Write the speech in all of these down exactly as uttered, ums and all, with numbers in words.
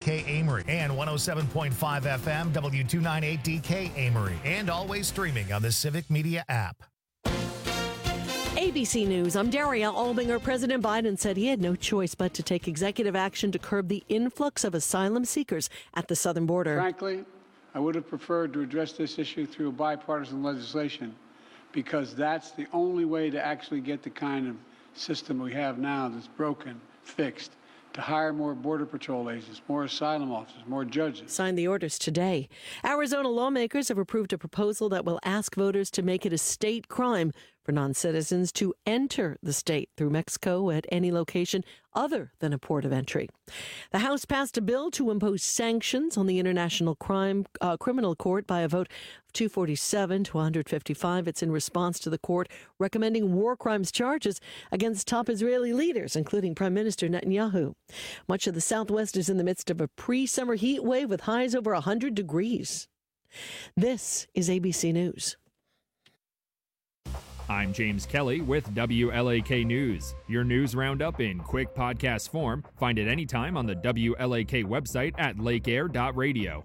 K Amory and one oh seven point five F M W two ninety-eight D K Amory, and always streaming on the Civic Media app. A B C News, I'm Daria Albinger. President Biden said he had no choice but to take executive action to curb the influx of asylum seekers at the southern border. Frankly, I would have preferred to address this issue through bipartisan legislation, because that's the only way to actually get the kind of system we have now that's broken, fixed, to hire more Border Patrol agents, more asylum officers, more judges. Signed the orders today. Arizona lawmakers have approved a proposal that will ask voters to make it a state crime for non-citizens to enter the state through Mexico at any location other than a port of entry. The House passed a bill to impose sanctions on the International Crime uh, Criminal Court by a vote of two forty-seven to one fifty-five. It's in response to the court recommending war crimes charges against top Israeli leaders, including Prime Minister Netanyahu. Much of the Southwest is in the midst of a pre-summer heat wave with highs over one hundred degrees. This is A B C News. I'm James Kelly with W L A K News. Your news roundup in quick podcast form. Find it anytime on the W L A K website at lake air dot radio.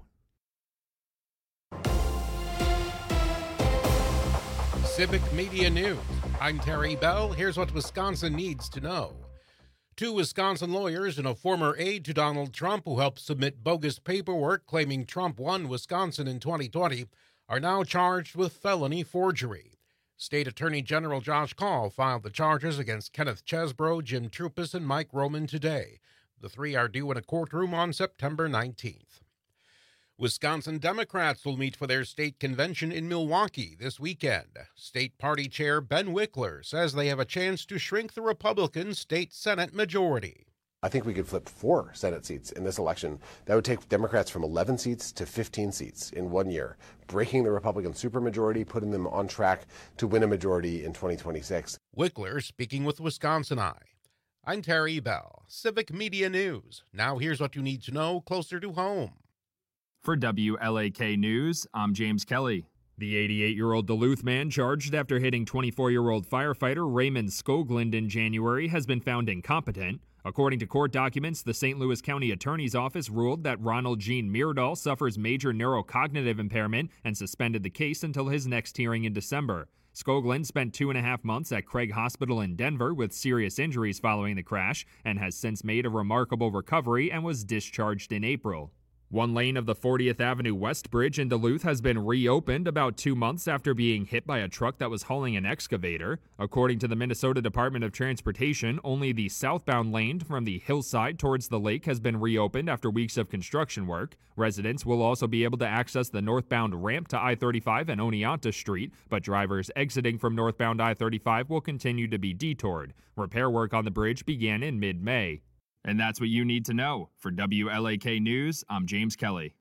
Civic Media News. I'm Terry Bell. Here's what Wisconsin needs to know. Two Wisconsin lawyers and a former aide to Donald Trump who helped submit bogus paperwork claiming Trump won Wisconsin in twenty twenty are now charged with felony forgery. State Attorney General Josh Kaul filed the charges against Kenneth Chesbro, Jim Troupis, and Mike Roman today. The three are due in a courtroom on September nineteenth. Wisconsin Democrats will meet for their state convention in Milwaukee this weekend. State Party Chair Ben Wickler says they have a chance to shrink the Republican state Senate majority. I think we could flip four Senate seats in this election. That would take Democrats from eleven seats to fifteen seats in one year, breaking the Republican supermajority, putting them on track to win a majority in twenty twenty-six. Wickler speaking with Wisconsin Eye. I'm Terry Bell, Civic Media News. Now here's what you need to know closer to home. For W L A K News, I'm James Kelly. The eighty-eight-year-old Duluth man charged after hitting twenty-four-year-old firefighter Raymond Skoglund in January has been found incompetent. According to court documents, the Saint Louis County Attorney's Office ruled that Ronald Jean Meerdahl suffers major neurocognitive impairment and suspended the case until his next hearing in December. Skoglund spent two and a half months at Craig Hospital in Denver with serious injuries following the crash and has since made a remarkable recovery and was discharged in April. One lane of the fortieth Avenue West Bridge in Duluth has been reopened about two months after being hit by a truck that was hauling an excavator. According to the Minnesota Department of Transportation, only the southbound lane from the hillside towards the lake has been reopened after weeks of construction work. Residents will also be able to access the northbound ramp to I thirty-five and Oneonta Street, but drivers exiting from northbound I thirty-five will continue to be detoured. Repair work on the bridge began in mid-May. And that's what you need to know. For W L A K News, I'm James Kelly.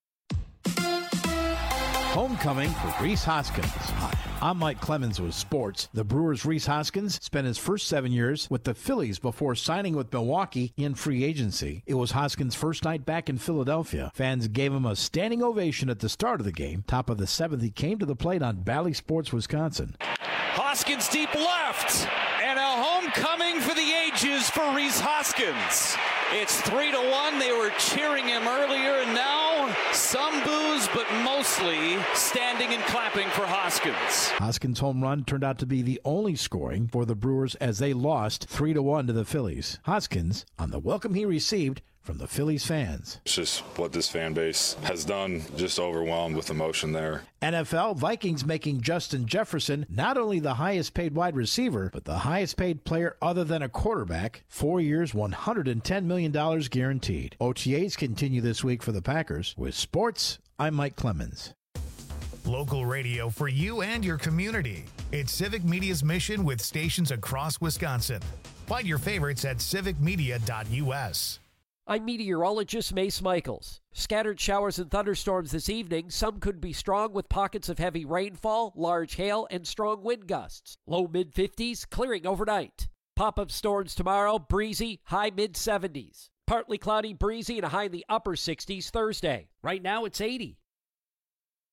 Homecoming for Rhys Hoskins. Hi, I'm Mike Clemens with sports. The Brewers' Rhys Hoskins spent his first seven years with the Phillies before signing with Milwaukee in free agency. It was Hoskins' first night back in Philadelphia. Fans gave him a standing ovation at the start of the game. Top of the seventh, he came to the plate on Bally Sports, Wisconsin. Hoskins deep left, and a homecoming for the ages for Rhys Hoskins. It's three to one. They were cheering him earlier, and now some boos, but mostly standing and clapping for Hoskins. Hoskins' home run turned out to be the only scoring for the Brewers as they lost three to one to the Phillies. Hoskins, on the welcome he received from the Phillies fans. It's just what this fan base has done, just overwhelmed with emotion there. N F L, Vikings making Justin Jefferson not only the highest paid wide receiver, but the highest paid player other than a quarterback. Four years, one hundred ten million dollars guaranteed. O T As continue this week for the Packers. With sports, I'm Mike Clemens. Local radio for you and your community. It's Civic Media's mission with stations across Wisconsin. Find your favorites at civic media dot u s. I'm meteorologist Mace Michaels. Scattered showers and thunderstorms this evening. Some could be strong with pockets of heavy rainfall, large hail, and strong wind gusts. Low mid fifties, clearing overnight. Pop-up storms tomorrow, breezy, high mid seventies. Partly cloudy, breezy, and a high in the upper sixties Thursday. Right now it's eighty.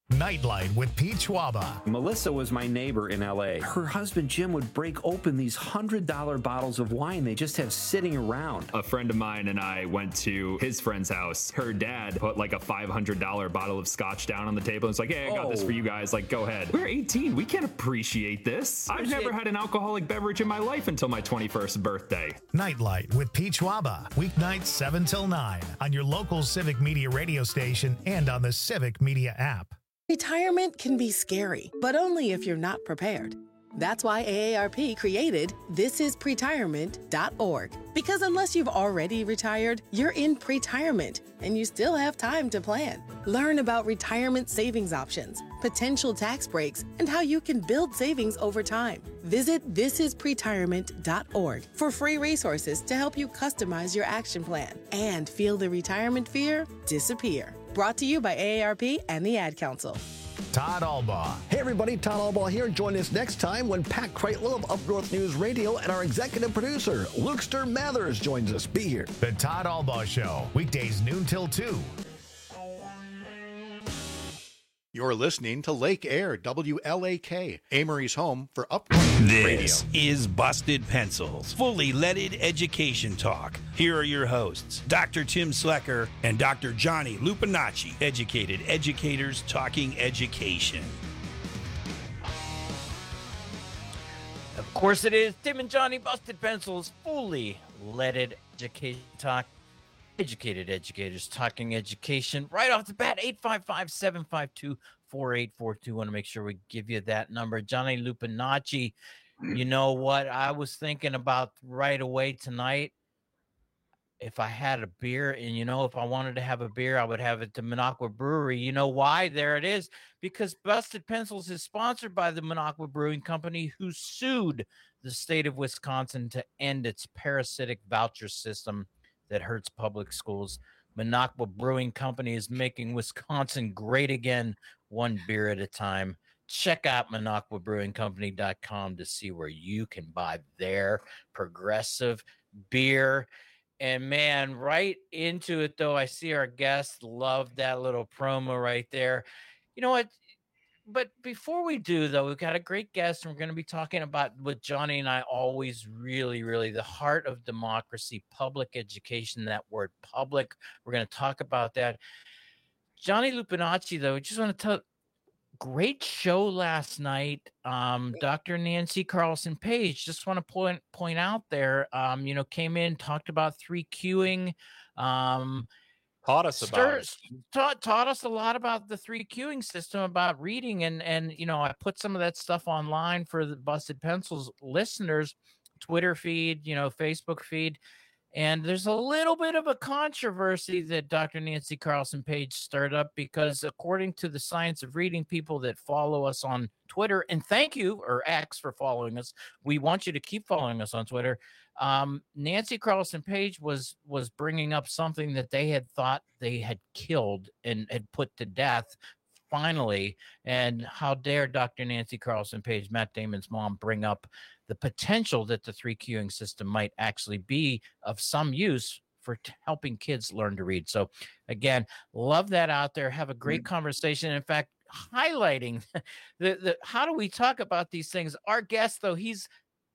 Nightlight with Pete Schwaba. Melissa was my neighbor in L A. Her husband Jim would break open these one hundred dollar bottles of wine they just have sitting around. A friend of mine and I went to his friend's house. Her dad put like a five hundred dollar bottle of scotch down on the table and was like, hey, I got oh. this for you guys. Like, go ahead. We're eighteen. We can't appreciate this. I've never had an alcoholic beverage in my life until my twenty-first birthday. Nightlight with Pete Schwaba. Weeknights seven till nine on your local Civic Media radio station and on the Civic Media app. Retirement can be scary, but only if you're not prepared. That's why A A R P created this is pretirement dot org. Because unless you've already retired, you're in pretirement, and you still have time to plan. Learn about retirement savings options, potential tax breaks, and how you can build savings over time. Visit this is pretirement dot org for free resources to help you customize your action plan and feel the retirement fear disappear. Brought to you by A A R P and the Ad Council. Todd Albaugh. Hey everybody, Todd Albaugh here. Join us next time when Pat Kreitlow of Up North News Radio and our executive producer, Lukester Mathers, joins us. Be here. The Todd Albaugh Show, weekdays noon till two. You're listening to Lake Air, W L A K, Amory's home for Up North News Radio. This is Busted Pencils, fully leaded education talk. Here are your hosts, Doctor Tim Slecker and Doctor Johnny Lupinacci, educated educators talking education. Of course it is Tim and Johnny Busted Pencils, fully leaded education talk. Educated educators talking education. Right off the bat, eight five five, seven five two, four eight four two. Want to make sure we give you that number. Johnny Lupinacci, you know what I was thinking about right away tonight? If I had a beer, and you know, if I wanted to have a beer, I would have it to Minocqua Brewery. You know why? There it is. Because Busted Pencils is sponsored by the Minocqua Brewing Company, who sued the state of Wisconsin to end its parasitic voucher system that hurts public schools. Minocqua Brewing Company is making Wisconsin great again, one beer at a time. Check out Minocqua Brewing Company dot com to see where you can buy their progressive beer. And man, right into it though, I see our guest loved that little promo right there. You know what? But before we do, though, we've got a great guest, and we're going to be talking about what Johnny and I always really, really, the heart of democracy, public education, that word public. We're going to talk about that. Johnny Lupinacci, though, I just want to tell, great show last night. Um, Doctor Nancy Carlson Page, just want to point point out there, um, you know, came in, talked about three queuing, um, Taught us about it. Taught, taught us a lot about the three queuing system, about reading. And, and, you know, I put some of that stuff online for the Busted Pencils listeners, Twitter feed, you know, Facebook feed. And there's a little bit of a controversy that Doctor Nancy Carlson Page stirred up, because according to the Science of Reading people that follow us on Twitter, and thank you, or X, for following us. We want you to keep following us on Twitter. Um, Nancy Carlson Page was was bringing up something that they had thought they had killed and had put to death finally. And how dare Doctor Nancy Carlson Page, Matt Damon's mom, bring up the potential that the three queuing system might actually be of some use for t- helping kids learn to read. So again, love that out there. Have a great mm-hmm. conversation. In fact, highlighting the, the, how do we talk about these things? Our guest, though, he's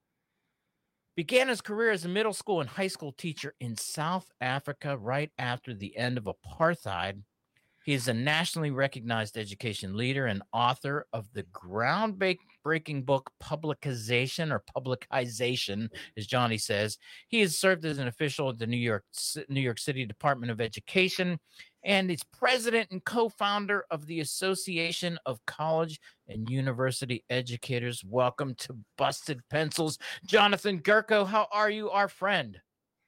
began his career as a middle school and high school teacher in South Africa right after the end of apartheid. He is a nationally recognized education leader and author of the groundbreaking book Publicization, or Publicization, as Johnny says. He has served as an official at the New York New York City Department of Education, and is president and co-founder of the Association of College and University Educators. Welcome to Busted Pencils, Jonathan Gerko. How are you, our friend?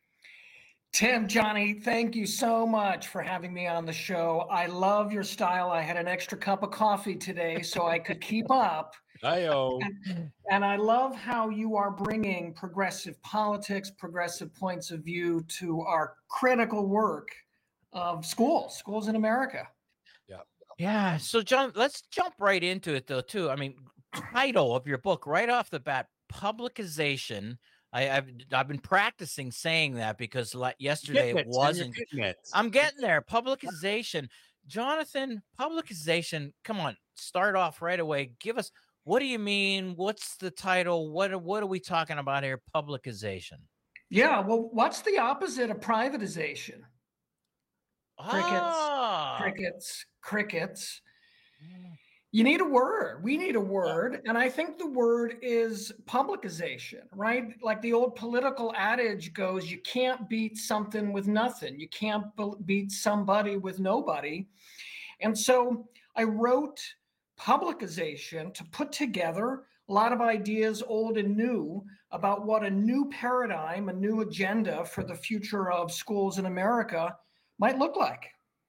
Tim, Johnny, thank you so much for having me on the show. I love your style. I had an extra cup of coffee today so I could keep up. Hi-yo. And, and I love how you are bringing progressive politics, progressive points of view to our critical work of schools, schools in America. Yeah. Yeah. So, John, let's jump right into it, though, too. I mean, title of your book right off the bat, Publicization. I, I've I've been practicing saying that because like yesterday it wasn't. It. I'm getting there. Publicization. Jonathan, publicization, come on, start off right away. Give us, what do you mean? What's the title? What, what are we talking about here? Publicization. Yeah, well, what's the opposite of privatization? Crickets, Ah. crickets, crickets. You need a word. We need a word. And I think the word is publicization, right? Like the old political adage goes, you can't beat something with nothing. You can't beat somebody with nobody. And so I wrote publicization to put together a lot of ideas, old and new, about what a new paradigm, a new agenda for the future of schools in America might look like.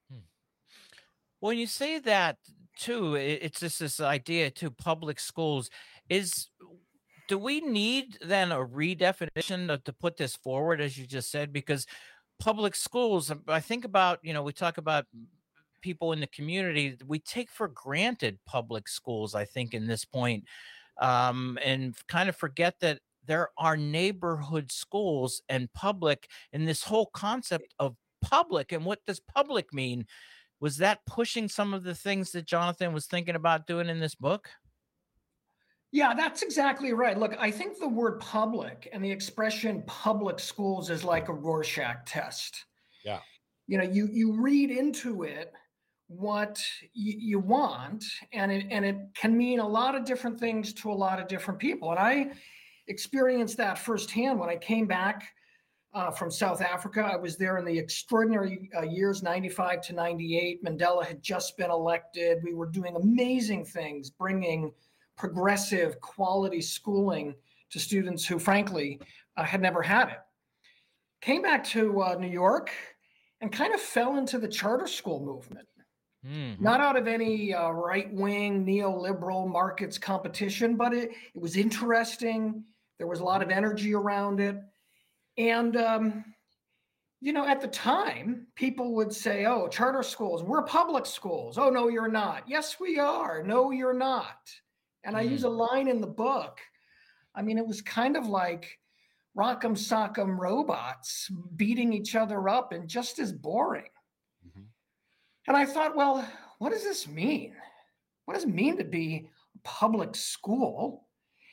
When you say that, too, it's just this idea to public schools is, do we need then a redefinition of, to put this forward, as you just said? Because public schools, I think about, you know, we talk about people in the community, we take for granted public schools, I think, in this point, um, and kind of forget that there are neighborhood schools and public, and this whole concept of public. And what does public mean? Was that pushing some of the things that Jonathan was thinking about doing in this book? Yeah, that's exactly right. Look, I think the word public and the expression public schools is like a Rorschach test. Yeah. You know, you you read into it what y- you want, and it and it can mean a lot of different things to a lot of different people. And I experienced that firsthand when I came back Uh, from South Africa. I was there in the extraordinary uh, years, ninety-five to ninety-eight. Mandela had just been elected. We were doing amazing things, bringing progressive quality schooling to students who, frankly, uh, had never had it. Came back to uh, New York and kind of fell into the charter school movement. Mm-hmm. Not out of any uh, right-wing neoliberal markets competition, but it, it was interesting. There was a lot of energy around it. And, um, you know, at the time, people would say, oh, charter schools, we're public schools. Oh, no, you're not. Yes, we are. No, you're not. And I Mm. use a line in the book. I mean, it was kind of like rock'em sock'em robots beating each other up and just as boring. Mhm. And I thought, well, what does this mean? What does it mean to be a public school?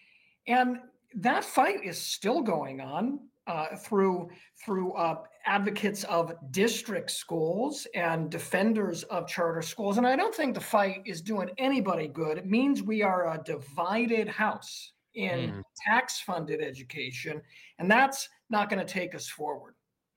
And that fight is still going on. Uh, through through uh, advocates of district schools and defenders of charter schools. And I don't think the fight is doing anybody good. It means we are a divided house in Mm. tax-funded education, and that's not going to take us forward.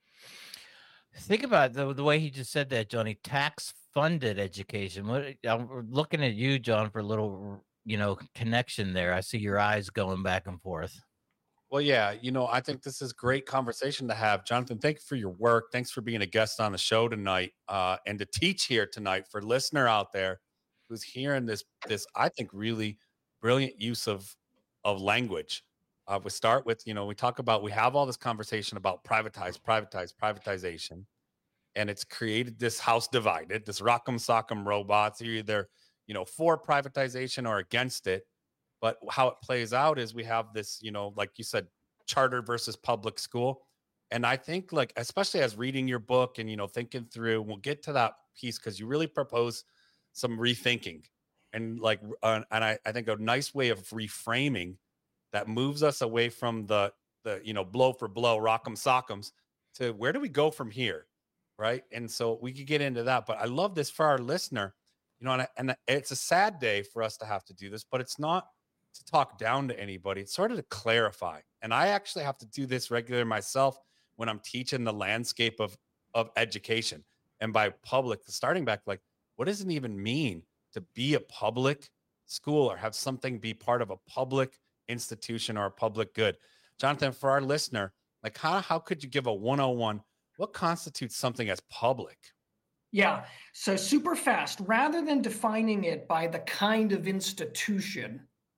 Think about the, the way he just said that, Johnny, tax-funded education. What, I'm looking at you, John, for a little, you know, connection there. I see your eyes going back and forth. Well, yeah, you know, I think this is great conversation to have. Jonathan, thank you for your work. Thanks for being a guest on the show tonight, uh, and to teach here tonight for listener out there who's hearing this, this I think, really brilliant use of of language. Uh, we start with, you know, we talk about, we have all this conversation about privatize, privatize, privatization, and it's created this house divided, this rock'em sock'em robots. You're either, you know, for privatization or against it. But how it plays out is we have this, you know, like you said, charter versus public school. And I think, like, especially as reading your book and, you know, thinking through, we'll get to that piece because you really propose some rethinking and like, uh, and I, I think a nice way of reframing that moves us away from the, the, you know, blow for blow, rock'em sock'ems to where do we go from here? Right. And so we could get into that, but I love this for our listener, you know, and, and it's a sad day for us to have to do this, but it's not to talk down to anybody. It's sort of to clarify. And I actually have to do this regularly myself when I'm teaching the landscape of, of education. And by public, starting back, like, what does it even mean to be a public school or have something be part of a public institution or a public good? Jonathan, for our listener, like how, how could you give a one oh one? What constitutes something as public? Yeah, so super fast, rather than defining it by the kind of institution,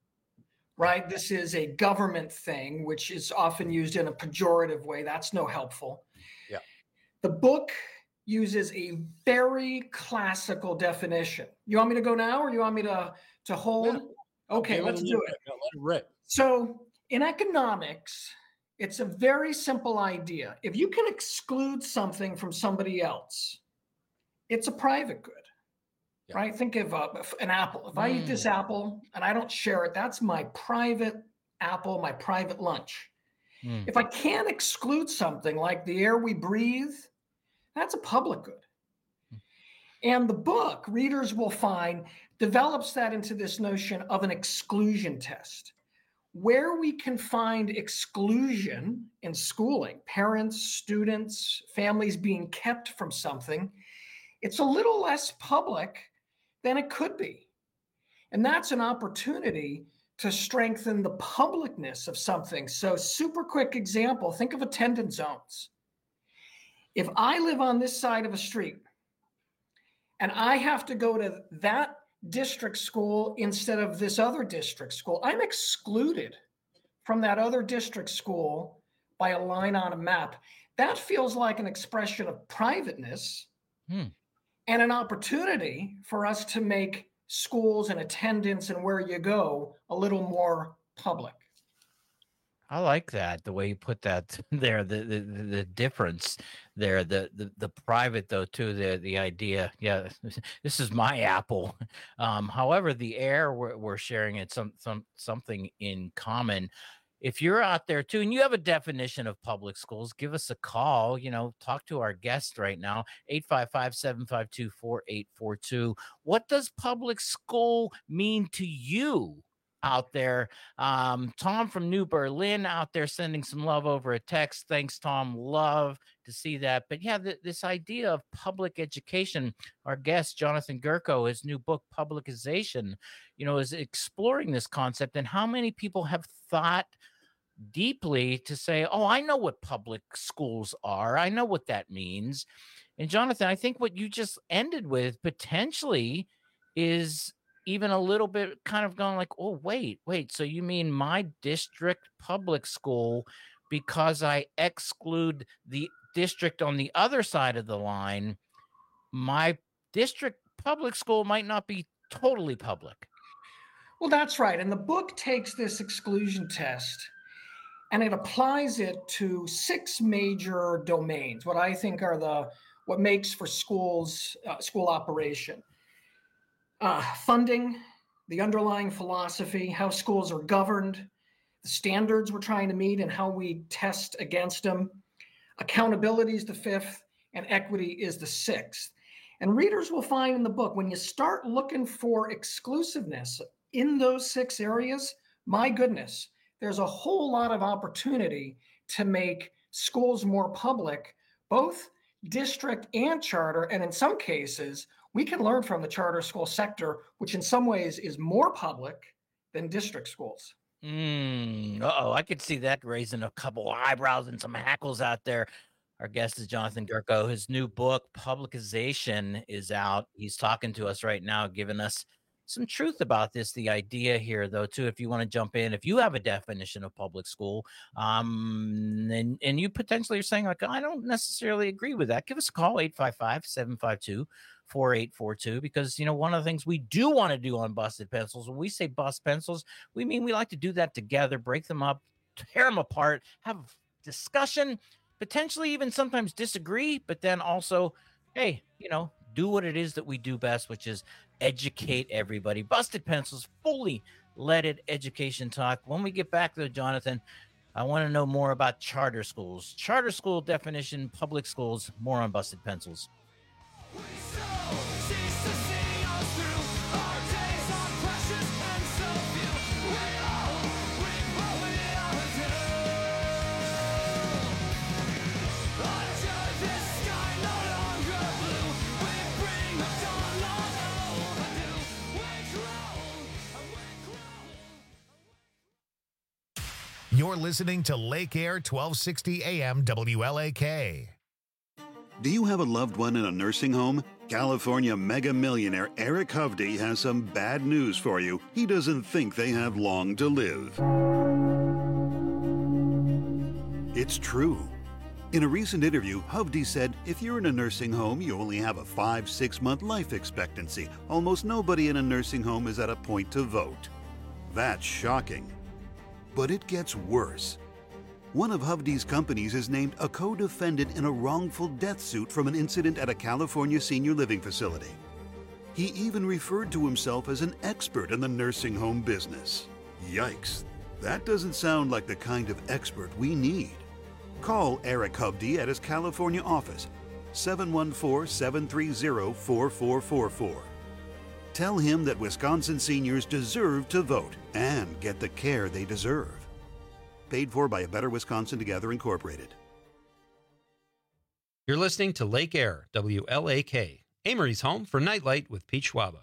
right? This is a government thing, which is often used in a pejorative way. That's no helpful. Yeah. The book uses a very classical definition. You want me to go now or you want me to, to hold? Yeah. Okay, Give let's it do rip. it. No, let it rip. So in economics, it's a very simple idea. If you can exclude something from somebody else, it's a private good. Yeah. right? Think of uh, an apple. If I eat this apple and I don't share it, that's my private apple, my private lunch. Mm. If I can't exclude something like the air we breathe, that's a public good. And the book, readers will find, develops that into this notion of an exclusion test. Where we can find exclusion in schooling, parents, students, families being kept from something, it's a little less public than it could be. And that's an opportunity to strengthen the publicness of something. So super quick example, think of attendance zones. If I live on this side of a street and I have to go to that district school instead of this other district school, I'm excluded from that other district school by a line on a map. That feels like an expression of privateness Hmm. and an opportunity for us to make schools and attendance and where you go a little more public. I like that, the way you put that there, the the, the difference there, the, the the private though too, the the idea, yeah, this is my apple. Um, however, the air we're, we're sharing it some some something in common. If you're out there too and you have a definition of public schools, give us a call, you know, talk to our guest right now, eight five five, seven five two, four eight four two. What does public school mean to you out there? Um, Tom from New Berlin out there sending some love over a text. Thanks, Tom. Love to see that. But yeah, th- this idea of public education, our guest, Jonathan Gerko, his new book, Publicization, you know, is exploring this concept and how many people have thought deeply to say, oh, I know what public schools are. I know what that means. And Jonathan, I think what you just ended with potentially is even a little bit kind of going like, oh, wait, wait. So you mean my district public school, because I exclude the district on the other side of the line, my district public school might not be totally public. Well, that's right. And the book takes this exclusion test and it applies it to six major domains, what I think are the what makes for schools, uh, school operation. Uh, funding, the underlying philosophy, how schools are governed, the standards we're trying to meet and how we test against them. Accountability is the fifth, and equity is the sixth. And readers will find in the book, when you start looking for exclusiveness in those six areas, my goodness, there's a whole lot of opportunity to make schools more public, both district and charter. And in some cases, we can learn from the charter school sector, which in some ways is more public than district schools. Mm, uh-oh, I could see that raising a couple of eyebrows and some hackles out there. Our guest is Jonathan Gerko. His new book, Publicization, is out. He's talking to us right now, giving us some truth about this. The idea here, though, too, if you want to jump in, if you have a definition of public school, um, and, and you potentially are saying, like, I don't necessarily agree with that, give us a call, eight five five, seven five two, four eight four two, because, you know, one of the things we do want to do on Busted Pencils, when we say bust pencils, we mean we like to do that together, break them up, tear them apart, have discussion, potentially even sometimes disagree, but then also, hey, you know, do what it is that we do best, which is educate everybody. Busted Pencils, fully leaded education talk. When we get back, though, Jonathan, I want to know more about charter schools. Charter school definition, public schools, more on Busted Pencils. You're listening to Lake Air twelve sixty A M W L A K. Do you have a loved one in a nursing home? California mega millionaire Eric Hovde has some bad news for you. He doesn't think they have long to live. It's true. In a recent interview, Hovde said, if you're in a nursing home, you only have a five, six month life expectancy. Almost nobody in a nursing home is at a point to vote. That's shocking. But it gets worse. One of Hovde's companies is named a co-defendant in a wrongful death suit from an incident at a California senior living facility. He even referred to himself as an expert in the nursing home business. Yikes, that doesn't sound like the kind of expert we need. Call Eric Hovde at his California office, seven one four, seven three zero, four four four four. Tell him that Wisconsin seniors deserve to vote and get the care they deserve. Paid for by A Better Wisconsin Together, Incorporated. You're listening to Lake Air, W L A K, Amory's home for Nightlight with Pete Schwaba.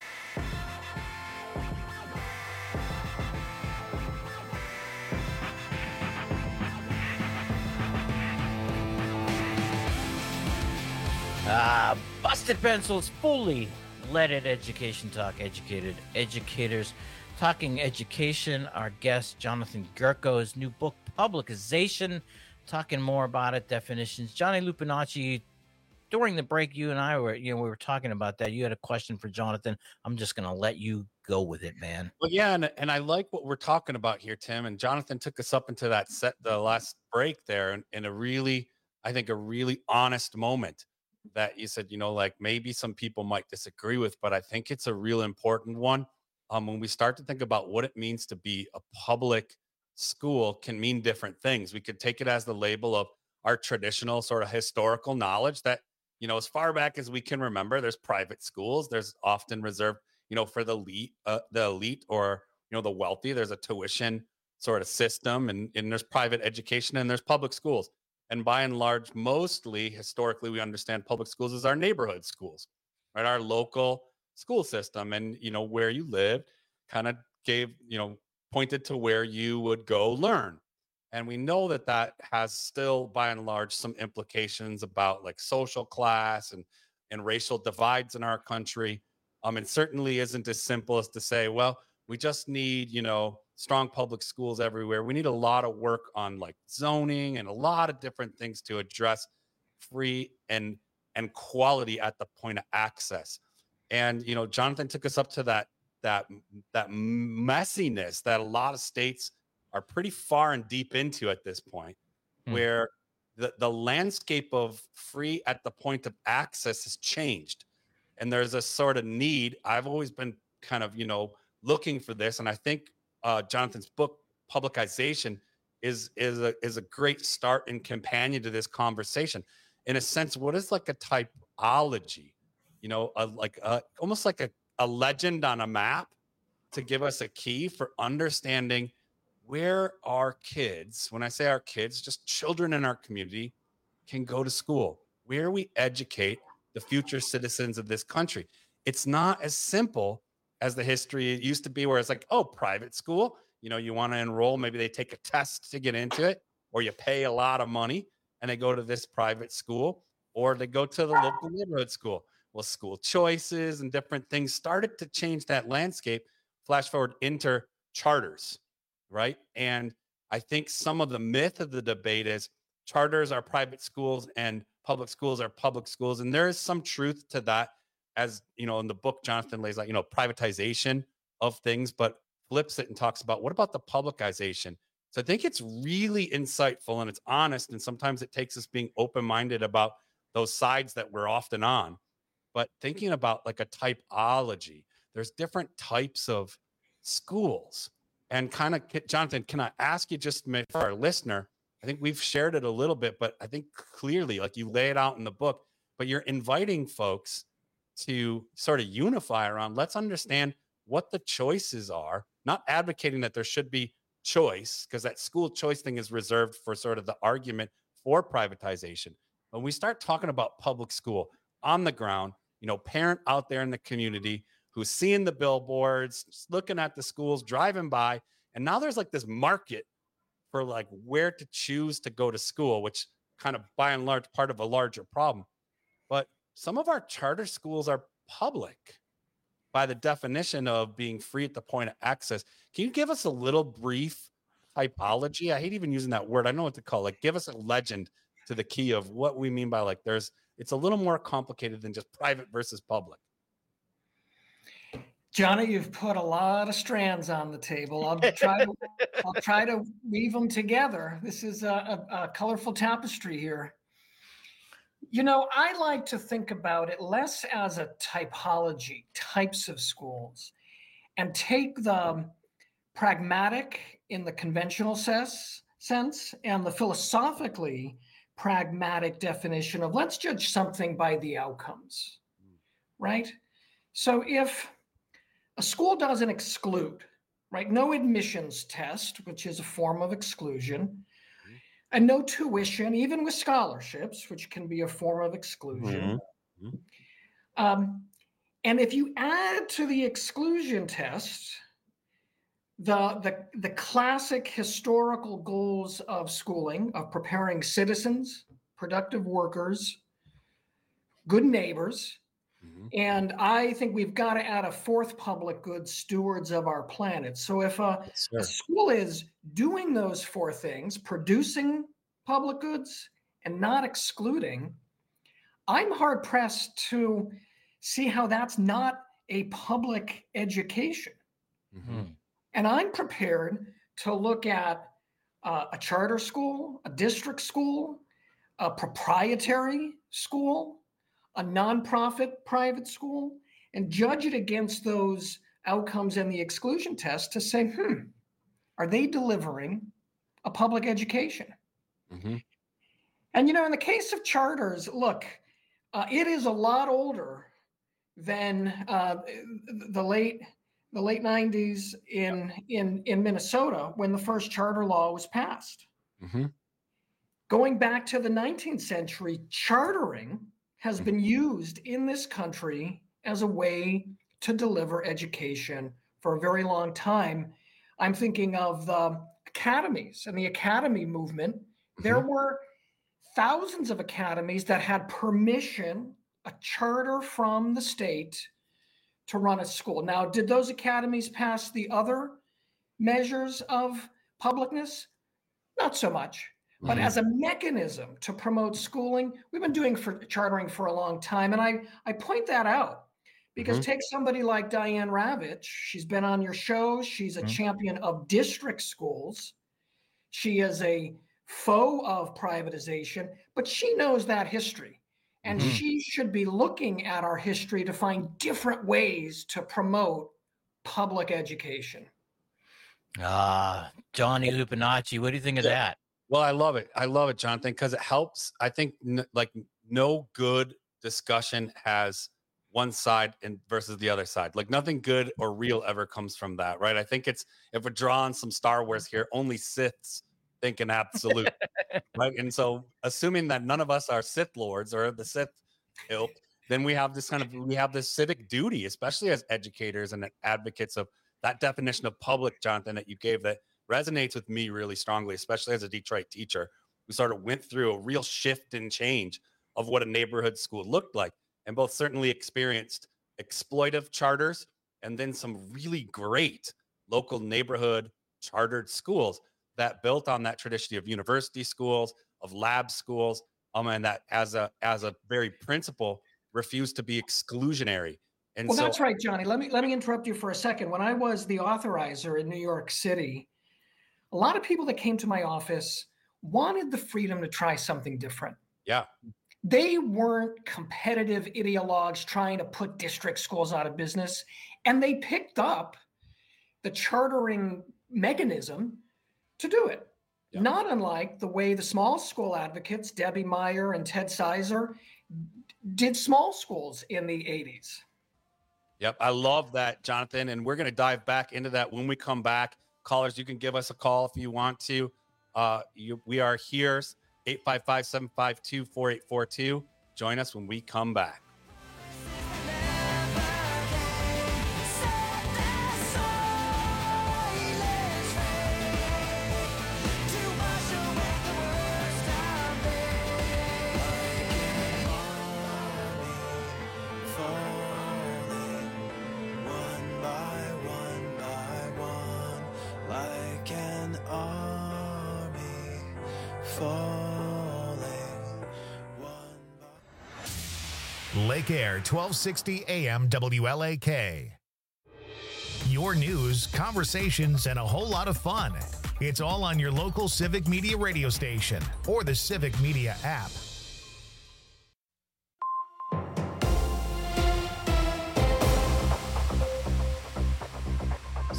Ah, Busted Pencils, fully leaded education talk, educated educators talking education. Our guest, Jonathan Gerko's new book, Publicization, talking more about it, definitions. Johnny Lupinacci, during the break, you and I were, you know, we were talking about that. You had a question for Jonathan. I'm just going to let you go with it, man. Well, yeah, and, and I like what we're talking about here, Tim. And Jonathan took us up into that set, the last break there, in, in a really, I think, a really honest moment that you said, you know, like maybe some people might disagree with, but I think it's a real important one. Um, when we start to think about what it means to be a public school, can mean different things. We could take it as the label of our traditional sort of historical knowledge that, you know, as far back as we can remember, there's private schools. There's often reserved, you know, for the elite, uh, the elite or, you know, the wealthy. There's a tuition sort of system, and, and there's private education, and there's public schools. And by and large, mostly historically, we understand public schools as our neighborhood schools, right? Our local school system, and, you know, where you lived kind of gave, you know, pointed to where you would go learn. And we know that that has still, by and large, some implications about like social class and, and racial divides in our country. Um, it certainly isn't as simple as to say, well, we just need, you know, strong public schools everywhere. We need a lot of work on like zoning and a lot of different things to address free and and quality at the point of access. And, you know, Jonathan took us up to that that that messiness that a lot of states are pretty far and deep into at this point, hmm. where the, the landscape of free at the point of access has changed. And there's a sort of need. I've always been kind of, you know, looking for this. And I think uh, Jonathan's book, Publicization, is, is, a, is a great start and companion to this conversation. In a sense, what is like a typology? You know, a, like a, almost like a, a legend on a map to give us a key for understanding where our kids, when I say our kids, just children in our community, can go to school, where we educate the future citizens of this country. It's not as simple as the history it used to be, where it's like, oh, private school, you know, you want to enroll, maybe they take a test to get into it, or you pay a lot of money and they go to this private school, or they go to the local neighborhood school. Well, school choices and different things started to change that landscape. Flash forward into charters, right? And I think some of the myth of the debate is charters are private schools and public schools are public schools. And there is some truth to that, as, you know, in the book, Jonathan lays out, you know, privatization of things, but flips it and talks about what about the publicization? So I think it's really insightful and it's honest. And sometimes it takes us being open-minded about those sides that we're often on. But thinking about like a typology, there's different types of schools. And kind of, Jonathan, can I ask you just for our listener, I think we've shared it a little bit, but I think clearly, like you lay it out in the book, but you're inviting folks to sort of unify around, let's understand what the choices are, not advocating that there should be choice, because that school choice thing is reserved for sort of the argument for privatization. When we start talking about public school on the ground, you know, parent out there in the community who's seeing the billboards, looking at the schools, driving by, and now there's like this market for like where to choose to go to school, which kind of by and large part of a larger problem. But some of our charter schools are public by the definition of being free at the point of access. Can you give us a little brief typology? I hate even using that word. I know what to call it. Like, give us a legend to the key of what we mean by like there's, it's a little more complicated than just private versus public. Johnny, you've put a lot of strands on the table. I'll try to, I'll try to weave them together. This is a, a, a colorful tapestry here. You know, I like to think about it less as a typology, types of schools, and take the pragmatic in the conventional ses- sense and the philosophically pragmatic definition of let's judge something by the outcomes, right? So if a school doesn't exclude, right, no admissions test, which is a form of exclusion, and no tuition, even with scholarships, which can be a form of exclusion. Mm-hmm. Um, and if you add to the exclusion test the, the, the classic historical goals of schooling, of preparing citizens, productive workers, good neighbors, mm-hmm. and I think we've got to add a fourth public good, stewards of our planet. So if a, yes, a school is doing those four things, producing public goods and not excluding, I'm hard pressed to see how that's not a public education. Mm-hmm. And I'm prepared to look at uh, a charter school, a district school, a proprietary school, a nonprofit private school, and judge it against those outcomes in the exclusion test to say, hmm, are they delivering a public education? Mm-hmm. And, you know, in the case of charters, look, uh, it is a lot older than uh, the late the late nineties in, in, in Minnesota when the first charter law was passed. Mm-hmm. Going back to the nineteenth century, chartering has been used in this country as a way to deliver education for a very long time. I'm thinking of the academies and the academy movement. Mm-hmm. There were thousands of academies that had permission, a charter from the state to run a school. Now, did those academies pass the other measures of publicness? Not so much. But Mm-hmm. as a mechanism to promote schooling, we've been doing for chartering for a long time. And I, I point that out because Mm-hmm. take somebody like Diane Ravitch. She's been on your show. She's a Mm-hmm. champion of district schools. She is a foe of privatization, but she knows that history. And Mm-hmm. she should be looking at our history to find different ways to promote public education. Ah, Johnny Lupinacci, what do you think of that? Well, I love it. I love it, Jonathan, because it helps. I think n- like no good discussion has one side and versus the other side. Like nothing good or real ever comes from that, right? I think it's if we're drawing some Star Wars here, only Siths think an absolute, right? And so, assuming that none of us are Sith lords or the Sith ilk, then we have this kind of we have this civic duty, especially as educators and advocates of that definition of public, Jonathan, that you gave that resonates with me really strongly, especially as a Detroit teacher who sort of went through a real shift and change of what a neighborhood school looked like, and both certainly experienced exploitive charters and then some really great local neighborhood chartered schools that built on that tradition of university schools, of lab schools, um, and that as a as a very principle refused to be exclusionary. And well, so, that's right, Johnny. Let me let me interrupt you for a second. When I was the authorizer in New York City, a lot of people that came to my office wanted the freedom to try something different. Yeah. They weren't competitive ideologues trying to put district schools out of business. And they picked up the chartering mechanism to do it. Yeah. Not unlike the way the small school advocates, Debbie Meyer and Ted Sizer, did small schools in the eighties. Yep. I love that, Jonathan. And we're going to dive back into that when we come back. Callers, you can give us a call if you want to. Uh, you, we are here, eight five five, seven five two, four eight four two. Join us when we come back. Lake Air, twelve sixty A M W L A K. Your news, conversations, and a whole lot of fun. It's all on your local Civic Media radio station or the Civic Media app.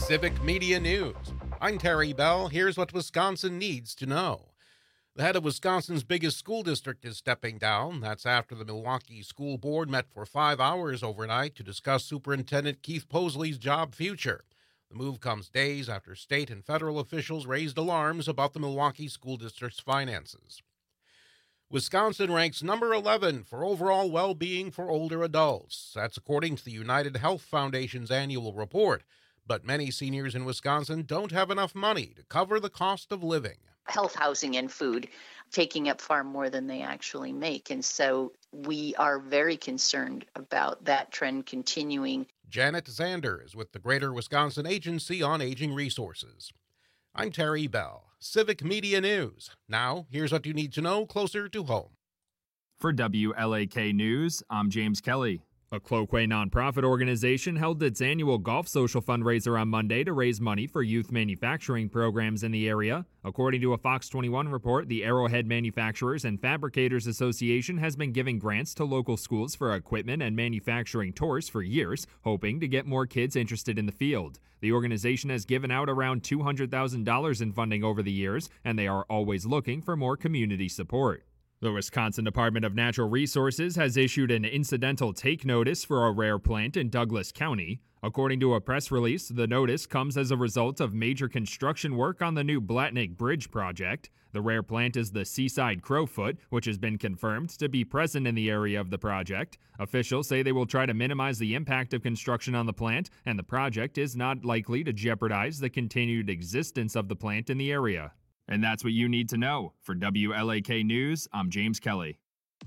Civic Media News. I'm Terry Bell. Here's what Wisconsin needs to know. The head of Wisconsin's biggest school district is stepping down. That's after the Milwaukee School Board met for five hours overnight to discuss Superintendent Keith Posley's job future. The move comes days after state and federal officials raised alarms about the Milwaukee School District's finances. Wisconsin ranks number eleven for overall well-being for older adults. That's according to the United Health Foundation's annual report. But many seniors in Wisconsin don't have enough money to cover the cost of living. Health, housing, and food taking up far more than they actually make. And so we are very concerned about that trend continuing. Janet Zander is with the Greater Wisconsin Agency on Aging Resources. I'm Terry Bell, Civic Media News. Now, here's what you need to know closer to home. For W L A K News, I'm James Kelly. A Cloquet nonprofit organization held its annual golf social fundraiser on Monday to raise money for youth manufacturing programs in the area. According to a Fox twenty-one report, the Arrowhead Manufacturers and Fabricators Association has been giving grants to local schools for equipment and manufacturing tours for years, hoping to get more kids interested in the field. The organization has given out around two hundred thousand dollars in funding over the years, and they are always looking for more community support. The Wisconsin Department of Natural Resources has issued an incidental take notice for a rare plant in Douglas County. According to a press release, the notice comes as a result of major construction work on the new Blatnick Bridge project. The rare plant is the Seaside Crowfoot, which has been confirmed to be present in the area of the project. Officials say they will try to minimize the impact of construction on the plant, and the project is not likely to jeopardize the continued existence of the plant in the area. And that's what you need to know. For W L A K News, I'm James Kelly.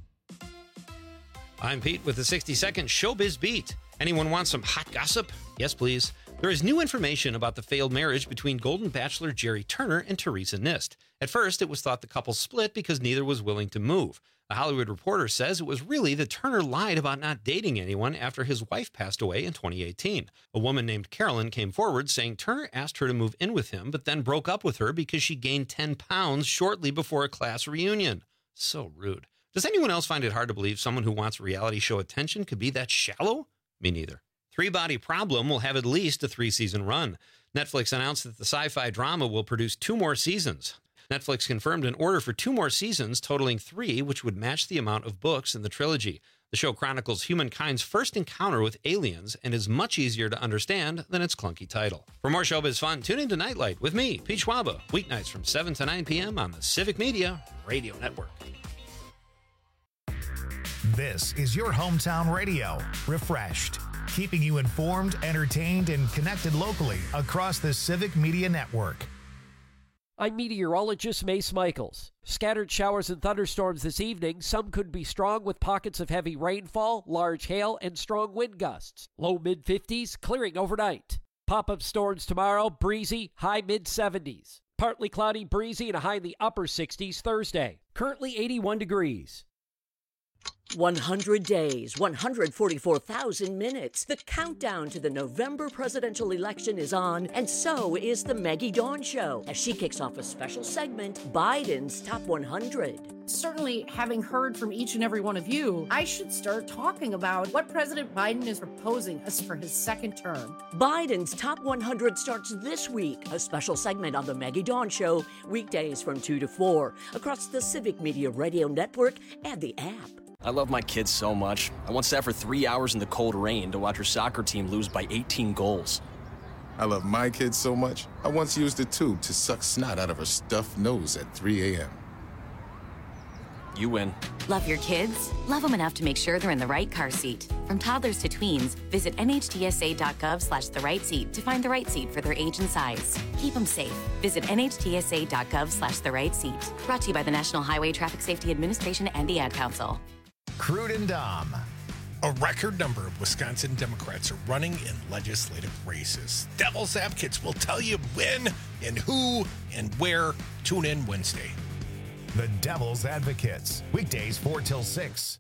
I'm Pete with the sixty second Showbiz Beat. Anyone want some hot gossip? Yes, please. There is new information about the failed marriage between Golden Bachelor Jerry Turner and Teresa Nist. At first, it was thought the couple split because neither was willing to move. The Hollywood Reporter says it was really that Turner lied about not dating anyone after his wife passed away in twenty eighteen. A woman named Carolyn came forward saying Turner asked her to move in with him, but then broke up with her because she gained ten pounds shortly before a class reunion. So rude. Does anyone else find it hard to believe someone who wants reality show attention could be that shallow? Me neither. Three Body Problem will have at least a three-season run. Netflix announced that the sci-fi drama will produce two more seasons. Netflix confirmed an order for two more seasons, totaling three, which would match the amount of books in the trilogy. The show chronicles humankind's first encounter with aliens and is much easier to understand than its clunky title. For more showbiz fun, tune into Nightlight with me, Pete Schwaba, weeknights from seven to nine p.m. on the Civic Media Radio Network. This is your hometown radio, refreshed, keeping you informed, entertained, and connected locally across the Civic Media Network. I'm meteorologist Mace Michaels. Scattered showers and thunderstorms this evening. Some could be strong with pockets of heavy rainfall, large hail, and strong wind gusts. Low mid fifties, clearing overnight. Pop-up storms tomorrow, breezy, high mid seventies. Partly cloudy, breezy, and a high in the upper sixties Thursday. Currently eighty-one degrees. one hundred days, one hundred forty-four thousand minutes. The countdown to the November presidential election is on, and so is the Maggie Dawn Show, as she kicks off a special segment, Biden's Top one hundred. Certainly, having heard from each and every one of you, I should start talking about what President Biden is proposing us for his second term. Biden's Top one hundred starts this week, a special segment on the Maggie Dawn Show, weekdays from two to four, across the Civic Media Radio Network and the app. I love my kids so much. I once sat for three hours in the cold rain to watch her soccer team lose by eighteen goals. I love my kids so much, I once used a tube to suck snot out of her stuffed nose at three a.m. You win. Love your kids? Love them enough to make sure they're in the right car seat. From toddlers to tweens, visit N H T S A dot gov slash the right seat to find the right seat for their age and size. Keep them safe. Visit N H T S A dot gov slash the right seat. Brought to you by the National Highway Traffic Safety Administration and the Ad Council. Crude and Dom. A record number of Wisconsin Democrats are running in legislative races. Devil's Advocates will tell you when and who and where. Tune in Wednesday. The Devil's Advocates. Weekdays four till six.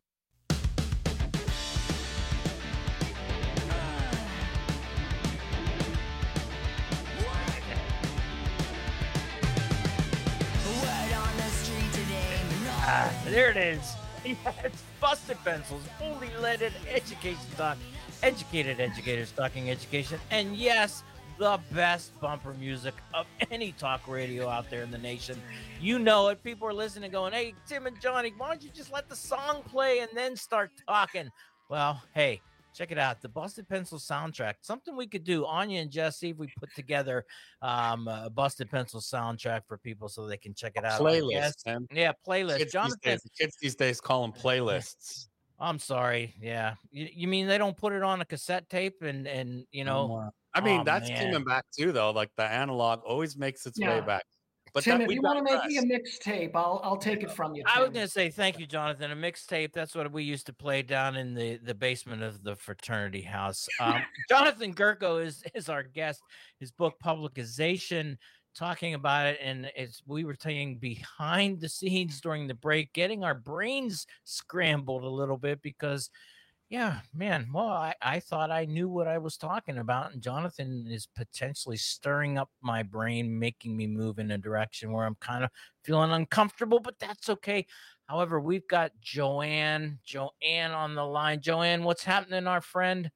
Ah, there it is. Yes, Busted Pencils, fully leaded education talk, educated educators talking education, and yes, the best bumper music of any talk radio out there in the nation. You know it. People are listening going, hey, Tim and Johnny, why don't you just let the song play and then start talking? Well, hey, check it out. The Busted Pencil soundtrack. Something we could do. Anya and Jess, see if we put together um, a Busted Pencil soundtrack for people so they can check it out. Playlist, man. Yeah, playlist. Kids Jonathan. These days, kids these days call them playlists. I'm sorry. Yeah. You, you mean they don't put it on a cassette tape and, and you know. I mean, oh, that's man. coming back too, though. Like the analog always makes its Yeah. way back. But Tim, that, if we you want to make digress. me a mixtape, I'll I'll take it from you. I was Tim. going to say thank you, Jonathan. A mixtape, that's what we used to play down in the, the basement of the fraternity house. Um, Jonathan Gerko is, is our guest. His book, Publicization, talking about it. And it's we were saying behind the scenes during the break, getting our brains scrambled a little bit because, yeah, man, well, I, I thought I knew what I was talking about. And Jonathan is potentially stirring up my brain, making me move in a direction where I'm kind of feeling uncomfortable, but that's okay. However, we've got Joanne, Joanne on the line. Joanne, what's happening, our friend?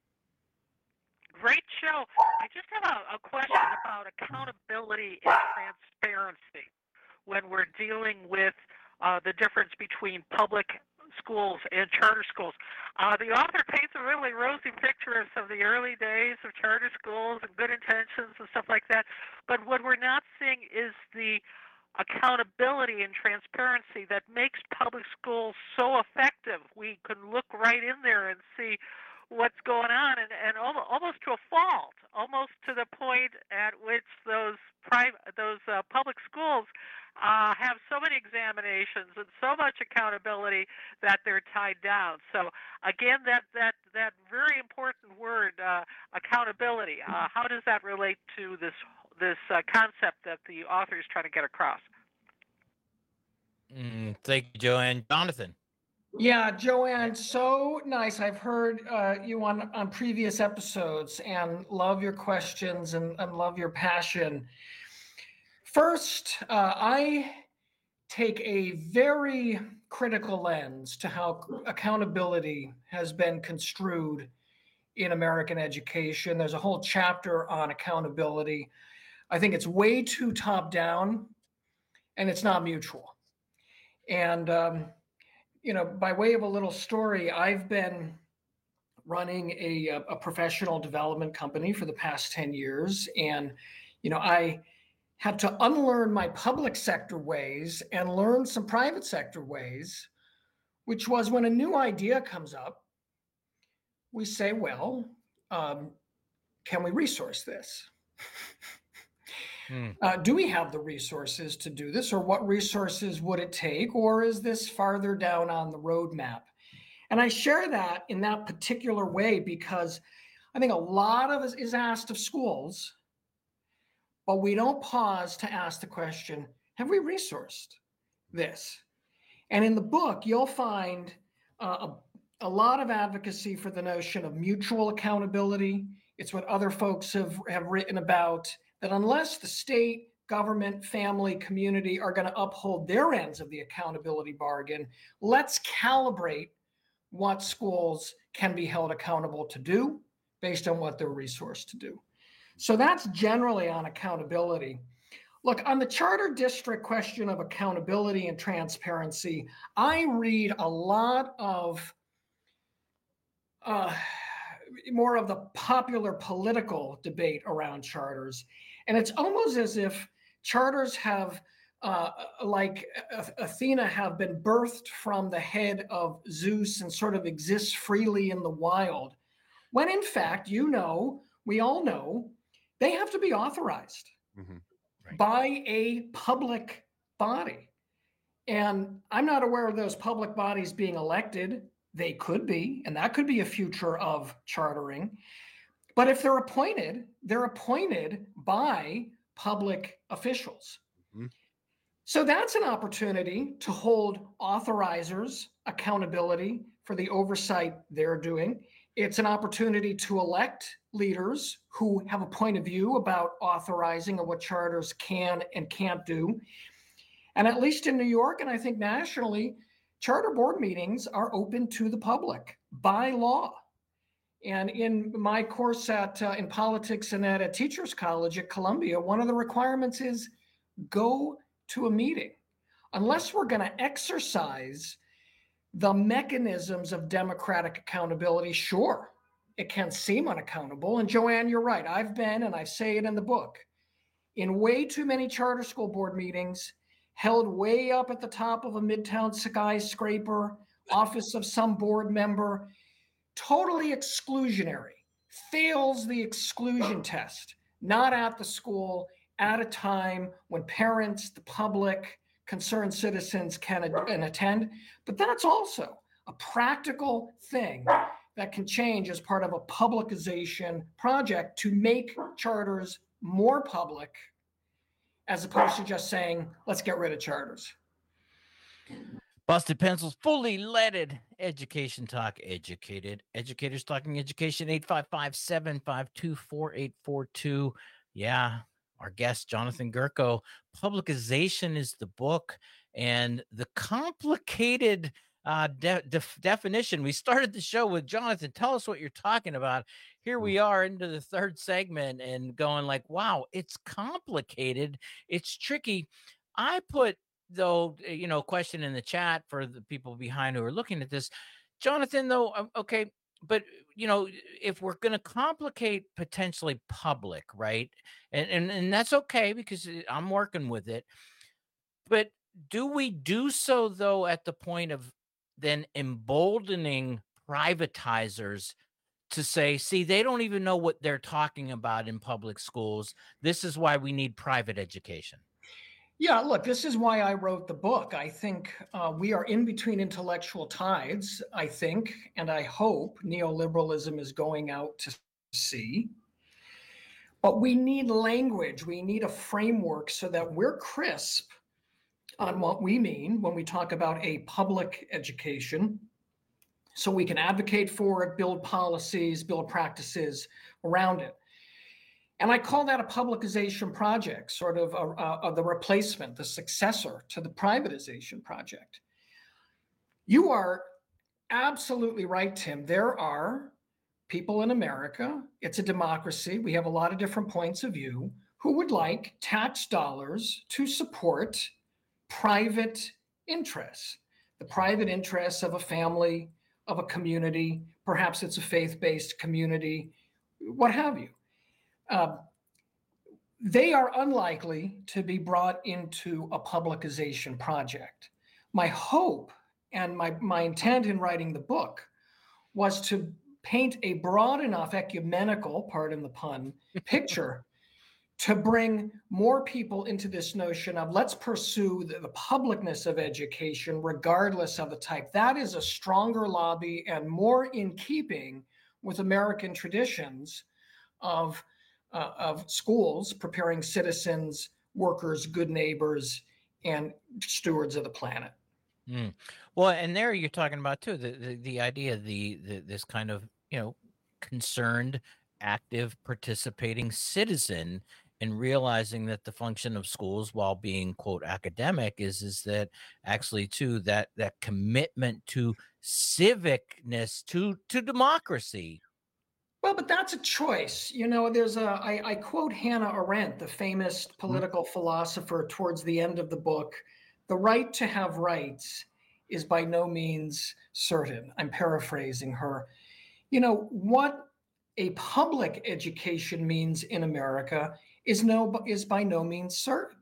Great show. I just have a, a question about accountability and transparency when we're dealing with uh, the difference between public schools and charter schools. Uh, the author paints a really rosy picture of some of the early days of charter schools and good intentions and stuff like that. But what we're not seeing is the accountability and transparency that makes public schools so effective. We can look right in there and see what's going on, and, and almost to a fault, almost to the point at which those private, those uh, public schools uh, have so many examinations and so much accountability that they're tied down. So again, that that that very important word, uh, accountability. Uh, how does that relate to this this uh, concept that the author is trying to get across? Mm, thank you, Joanne. Jonathan. Yeah, Joanne, so nice. I've heard uh, you on, on previous episodes and love your questions and, and love your passion. First, uh, I take a very critical lens to how accountability has been construed in American education. There's a whole chapter on accountability. I think it's way too top down and it's not mutual. And, um, you know, by way of a little story, I've been running a, a professional development company for the past ten years. And, you know, I had to unlearn my public sector ways and learn some private sector ways, which was when a new idea comes up, we say, well, um, can we resource this? Hmm. Uh, do we have the resources to do this, or what resources would it take, or is this farther down on the roadmap? And I share that in that particular way because I think a lot of it is asked of schools, but we don't pause to ask the question, have we resourced this? And in the book, you'll find uh, a, a lot of advocacy for the notion of mutual accountability. It's what other folks have, have written about, that unless the state, government, family, community are going to uphold their ends of the accountability bargain, let's calibrate what schools can be held accountable to do based on what they're resourced to do. So that's generally on accountability. Look, on the charter district question of accountability and transparency, I read a lot of uh, more of the popular political debate around charters. And it's almost as if charters have, uh, like Athena, have been birthed from the head of Zeus and sort of exist freely in the wild. When in fact, you know, we all know, they have to be authorized mm-hmm. right. by a public body. And I'm not aware of those public bodies being elected. They could be, and that could be a future of chartering. But if they're appointed, they're appointed by public officials. Mm-hmm. So that's an opportunity to hold authorizers accountability for the oversight they're doing. It's an opportunity to elect leaders who have a point of view about authorizing and what charters can and can't do. And at least in New York, and I think nationally, charter board meetings are open to the public by law. And in my course at uh, in politics and at a teacher's college at Columbia, one of the requirements is go to a meeting. Unless we're going to exercise the mechanisms of democratic accountability, sure, it can seem unaccountable. And Joanne, you're right. I've been, and I say it in the book, in way too many charter school board meetings, held way up at the top of a Midtown skyscraper, office of some board member, totally exclusionary, fails the exclusion test, not at the school, at a time when parents, the public, concerned citizens can and attend. But that's also a practical thing that can change as part of a publicization project to make charters more public, as opposed to just saying, let's get rid of charters. Busted Pencils, fully leaded education talk, educated educators talking education. Eight five five, seven five two, four eight four two. Yeah, our guest Jonathan Gerko. Publicization is the book, and the complicated uh de- def- definition. We started the show with Jonathan. Tell us what you're talking about. Here we are into the third segment and going like, wow, it's complicated, it's tricky. I put though, you know, question in the chat for the people behind who are looking at this. Jonathan, though, okay, but, you know, if we're going to complicate potentially public, right? And, and, and that's okay because I'm working with it. But do we do so, though, at the point of then emboldening privatizers to say, see, they don't even know what they're talking about in public schools. This is why we need private education. Yeah, look, this is why I wrote the book. I think uh, we are in between intellectual tides, I think, and I hope neoliberalism is going out to sea. But we need language. We need a framework so that we're crisp on what we mean when we talk about a public education, so we can advocate for it, build policies, build practices around it. And I call that a publicization project, sort of a, a, a, the replacement, the successor to the privatization project. You are absolutely right, Tim. There are people in America, it's a democracy, we have a lot of different points of view, who would like tax dollars to support private interests, the private interests of a family, of a community, perhaps it's a faith-based community, what have you. Uh, they are unlikely to be brought into a publicization project. My hope and my, my intent in writing the book was to paint a broad enough ecumenical, pardon the pun, picture to bring more people into this notion of let's pursue the, the publicness of education regardless of the type. That is a stronger lobby and more in keeping with American traditions of Uh, of schools preparing citizens, workers, good neighbors, and stewards of the planet. Mm. Well, and there you're talking about too the the, the idea the, the this kind of you know concerned, active, participating citizen, and realizing that the function of schools, while being quote academic, is is that actually too that that commitment to civicness, to to democracy. Well, but that's a choice. You know, there's a, I, I quote Hannah Arendt, the famous political mm-hmm. philosopher, towards the end of the book. The right to have rights is by no means certain. I'm paraphrasing her. You know, what a public education means in America is no is by no means certain.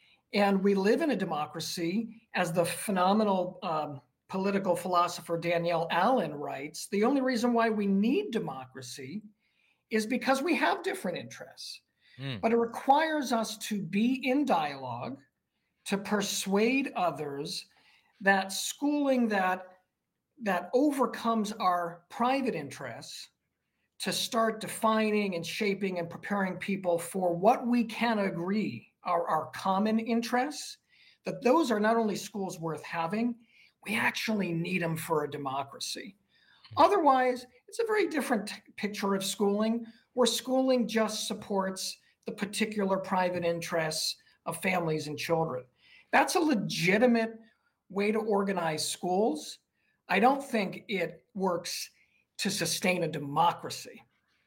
And we live in a democracy, as the phenomenal um, political philosopher Danielle Allen writes, the only reason why we need democracy is because we have different interests. Mm. But it requires us to be in dialogue, to persuade others that schooling that, that overcomes our private interests, to start defining and shaping and preparing people for what we can agree are our common interests, that those are not only schools worth having, we actually need them for a democracy. Otherwise, it's a very different t- picture of schooling, where schooling just supports the particular private interests of families and children. That's a legitimate way to organize schools. I don't think it works to sustain a democracy.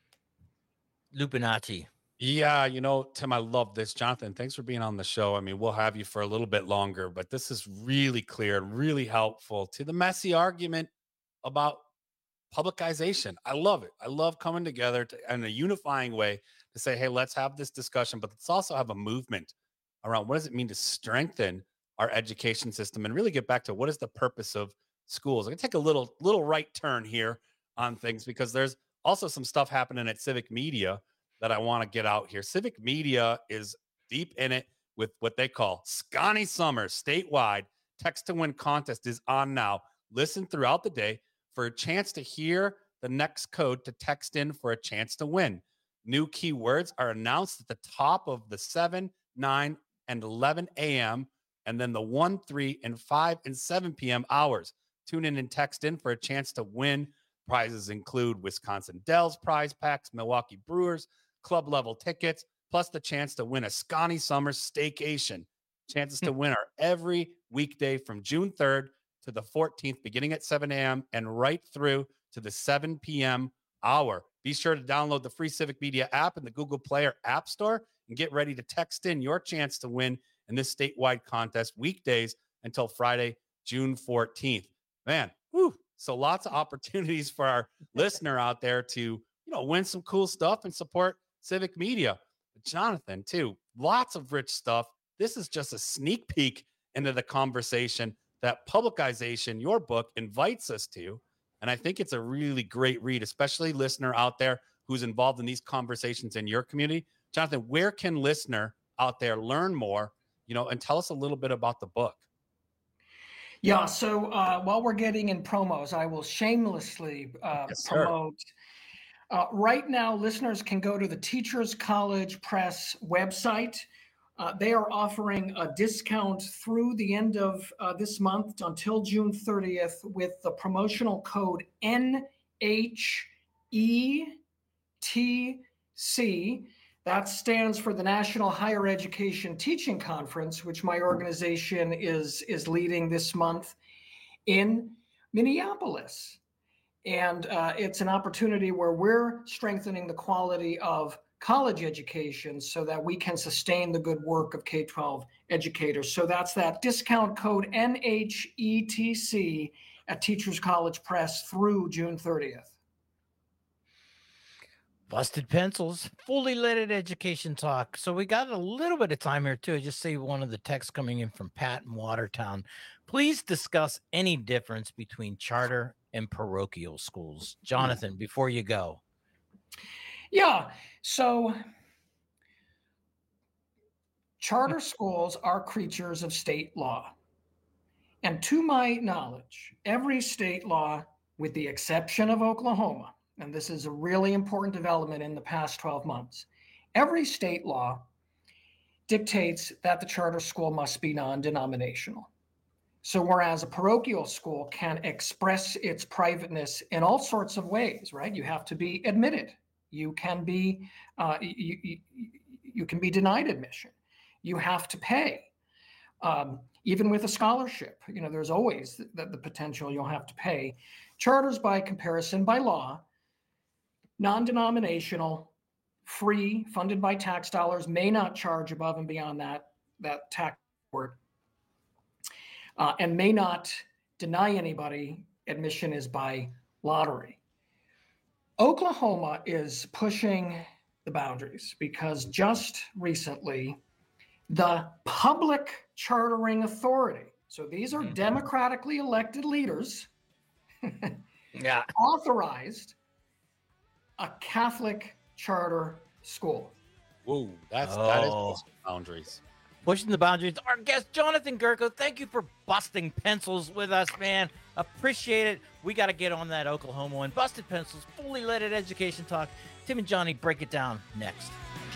Lupinacci. Yeah, you know, Tim, I love this. Jonathan, thanks for being on the show. I mean, we'll have you for a little bit longer, but this is really clear and really helpful to the messy argument about publicization. I love it. I love coming together to, in a unifying way to say, hey, let's have this discussion, but let's also have a movement around what does it mean to strengthen our education system and really get back to what is the purpose of schools. I'm going to take a little, little right turn here on things because there's also some stuff happening at Civic Media that I want to get out here. Civic Media is deep in it with what they call Scotty Summer statewide. Text to Win contest is on now. Listen throughout the day for a chance to hear the next code to text in for a chance to win. New keywords are announced at the top of the seven, nine, and eleven a.m. and then the one, three, and five, and seven p.m. hours. Tune in and text in for a chance to win. Prizes include Wisconsin Dells prize packs, Milwaukee Brewers, club level tickets, plus the chance to win a Scotty Summer staycation. Chances to win are every weekday from June third to the fourteenth, beginning at seven a.m. and right through to the seven p.m. hour. Be sure to download the free Civic Media app in the Google Play or App Store and get ready to text in your chance to win in this statewide contest weekdays until Friday, June fourteenth. Man, whew, so lots of opportunities for our listener out there to, you know, win some cool stuff and support Civic Media. But Jonathan, too, lots of rich stuff. This is just a sneak peek into the conversation that Publicization, your book, invites us to. And I think it's a really great read, especially listener out there who's involved in these conversations in your community. Jonathan, where can listener out there learn more, you know, and tell us a little bit about the book? Yeah, so uh, while we're getting in promos, I will shamelessly uh, Yes, sir. promote. Uh, right now, listeners can go to the Teachers College Press website. Uh, they are offering a discount through the end of uh, this month until June thirtieth with the promotional code N H E T C. That stands for the National Higher Education Teaching Conference, which my organization is, is leading this month in Minneapolis. And uh, it's an opportunity where we're strengthening the quality of college education so that we can sustain the good work of K twelve educators. So that's that discount code N H E T C at Teachers College Press through June thirtieth. Busted Pencils, fully leaded education talk. So we got a little bit of time here too. I just see one of the texts coming in from Pat in Watertown. Please discuss any difference between charter and parochial schools. Jonathan, before you go. Yeah, so charter schools are creatures of state law. And to my knowledge, every state law, with the exception of Oklahoma, and this is a really important development in the past twelve months, every state law dictates that the charter school must be non-denominational. So whereas a parochial school can express its privateness in all sorts of ways, right? You have to be admitted. You can be, uh, you, you, you can be denied admission. You have to pay. Um, even with a scholarship, you know, there's always the, the potential you'll have to pay. Charters, by comparison, by law, non-denominational, free, funded by tax dollars, may not charge above and beyond that, that tax word, uh, and may not deny anybody admission is by lottery. Oklahoma is pushing the boundaries because just recently, the Public Chartering Authority, so these are mm-hmm. democratically elected leaders, yeah, authorized a Catholic charter school. Whoa, that's Oh. that is pushing boundaries. Pushing the boundaries. Our guest, Jonathan Gerko, thank you for busting pencils with us, man. Appreciate it. We got to get on that Oklahoma one. Busted Pencils, fully leaded education talk. Tim and Johnny break it down next.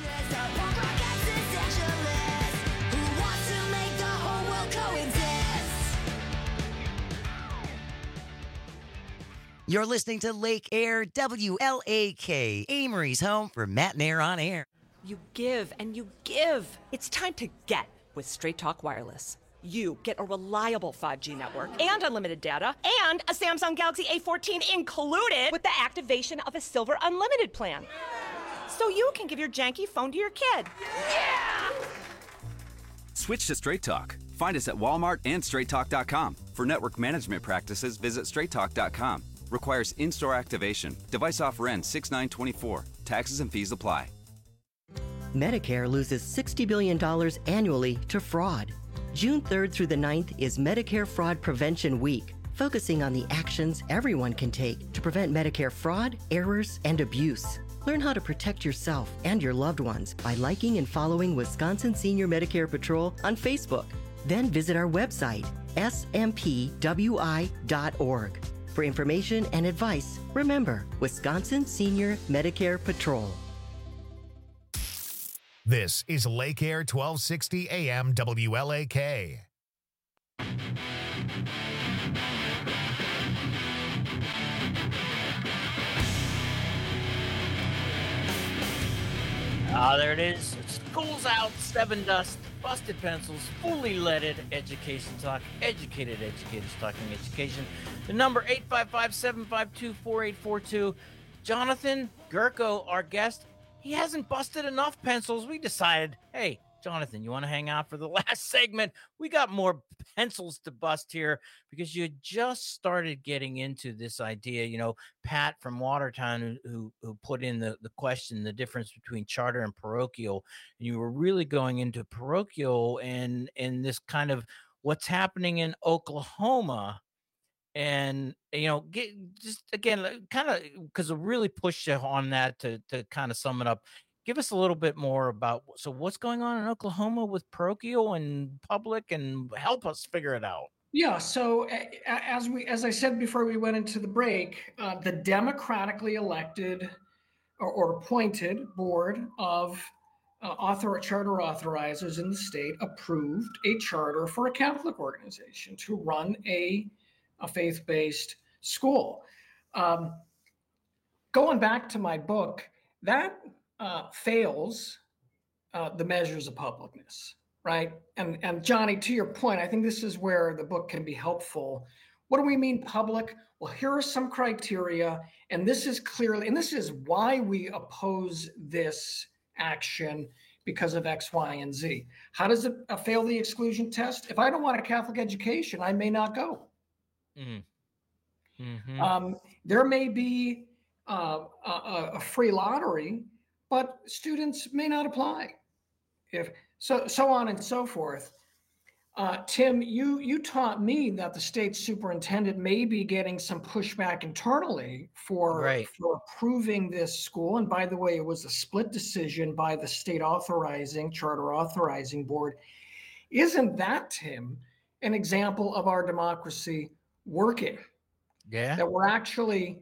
You're listening to Lake Air, W L A K, Amory's home for Matt and Air on Air. You give and you give. It's time to get with Straight Talk Wireless. you get a reliable five G network and unlimited data and a Samsung Galaxy A fourteen included with the activation of a Silver Unlimited plan. So you can give your janky phone to your kid. Yeah! Switch to Straight Talk. Find us at Walmart and straight talk dot com. For network management practices, visit straight talk dot com. Requires in-store activation. Device offer ends six nine twenty-four. Taxes and fees apply. Medicare loses sixty billion dollars annually to fraud. June third through the ninth is Medicare Fraud Prevention Week, focusing on the actions everyone can take to prevent Medicare fraud, errors, and abuse. Learn how to protect yourself and your loved ones by liking and following Wisconsin Senior Medicare Patrol on Facebook. Then visit our website, S M P W I dot org. For information and advice, remember Wisconsin Senior Medicare Patrol. This is Lake Air twelve sixty A M W L A K. Ah, there it is. School's out, seven dust, busted pencils, fully leaded education talk, educated educators talking education. The number eight five five, seven five two, four eight four two. Jonathan Gerko, our guest, he hasn't busted enough pencils. We decided, hey, Jonathan, you want to hang out for the last segment? We got more pencils to bust here because you just started getting into this idea. You know, Pat from Watertown, who who, who put in the, the question, the difference between charter and parochial. And you were really going into parochial and, and this kind of what's happening in Oklahoma. And, you know, get just again, kind of because I really pushed you on that to, to kind of sum it up. Give us a little bit more about, so what's going on in Oklahoma with parochial and public, and help us figure it out. Yeah. So a- as we, as I said before we went into the break, uh, the democratically elected or, or appointed board of uh, author charter authorizers in the state approved a charter for a Catholic organization to run a a faith-based school. Um, going back to my book, that uh, fails uh, the measures of publicness, right? And and Johnny, to your point, I think this is where the book can be helpful. What do we mean public? Well, here are some criteria, and this is clearly, and this is why we oppose this action because of X, Y, and Z. How does it uh, fail the exclusion test? If I don't want a Catholic education, I may not go. Mm-hmm. Mm-hmm. Um, there may be uh, a, a free lottery, but students may not apply. If so, so on and so forth. Uh, Tim, you you taught me that the state superintendent may be getting some pushback internally for right. for approving this school. And by the way, it was a split decision by the state authorizing charter authorizing board. Isn't that, Tim, an example of our democracy working? Yeah. That we're actually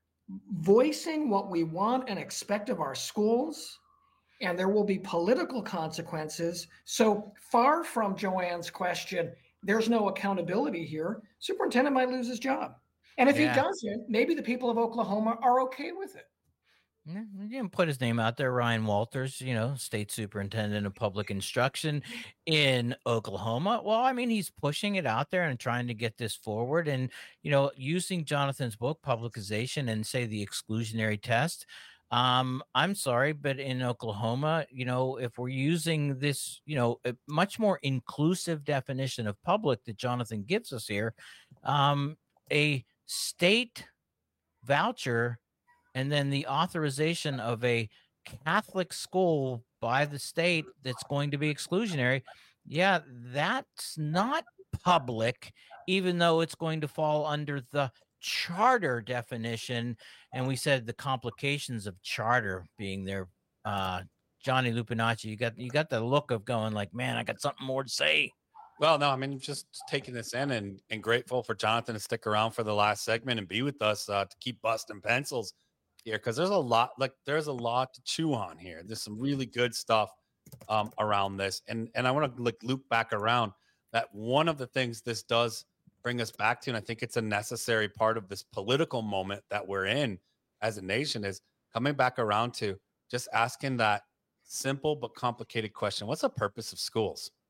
voicing what we want and expect of our schools, and there will be political consequences. So far from Joanne's question, there's no accountability here. Superintendent might lose his job. And if Yeah. he doesn't, maybe the people of Oklahoma are okay with it. Yeah, you didn't put his name out there. Ryan Walters, you know, state superintendent of public instruction in Oklahoma. Well, I mean, he's pushing it out there and trying to get this forward. And, you know, using Jonathan's book, Publicization, and say the exclusionary test. Um, I'm sorry, but in Oklahoma, you know, if we're using this, you know, a much more inclusive definition of public that Jonathan gives us here, um, a state voucher and then the authorization of a Catholic school by the state that's going to be exclusionary, yeah, that's not public, even though it's going to fall under the charter definition. And we said the complications of charter being there. Uh, Johnny Lupinacci, you got you got the look of going like, man, I got something more to say. Well, no, I mean, just taking this in and, and grateful for Jonathan to stick around for the last segment and be with us uh, to keep busting pencils here, because there's a lot, like there's a lot to chew on here. There's some really good stuff um, around this, and and I want to like loop back around that one of the things this does bring us back to, and I think it's a necessary part of this political moment that we're in as a nation, is coming back around to just asking that simple but complicated question: what's the purpose of schools?